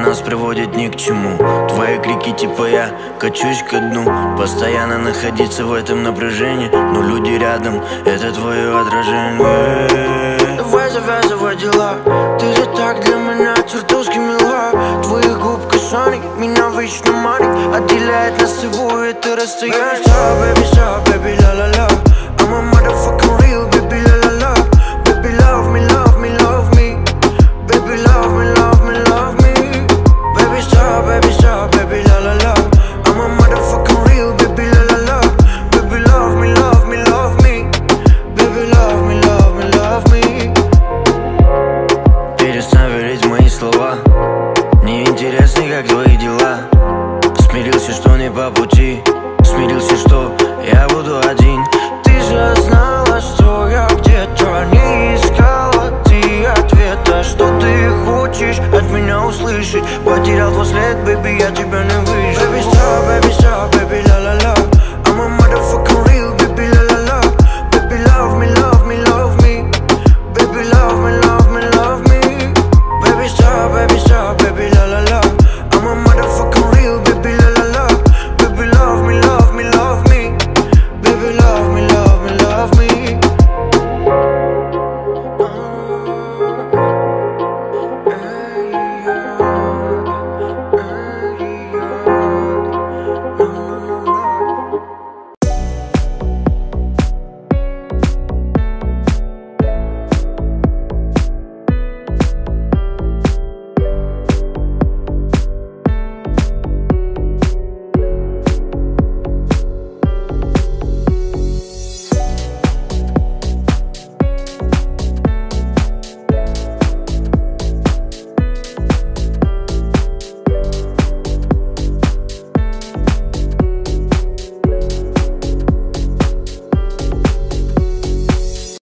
нас приводит ни к чему. Твои крики типа я качусь ко дну. Постоянно находиться в этом напряжении, но люди рядом, это твое отражение. Давай завязывай дела, ты же так для меня чертовски мила. Твоих губ касаний меня вечно манит, отделяет нас с собой это расстояние. Stop, baby, la la la. I'm a motherfucking real, baby, la la la. Baby, love me, love me, love me. Baby, love me, love me, love me. Baby, stop, baby, la la la. I'm a motherfucking real, baby, la la la. Baby, love me, love me, love me. Baby, love me, love me, love me. Перестань верить в мои слова, мне интересно, как твои дела. Смирился, что не по пути, смирился, что я буду один. Ты же знала, что я где-то не искала ты ответа. Что ты хочешь от меня услышать? Потерял твой след, baby, я тебя не выйду.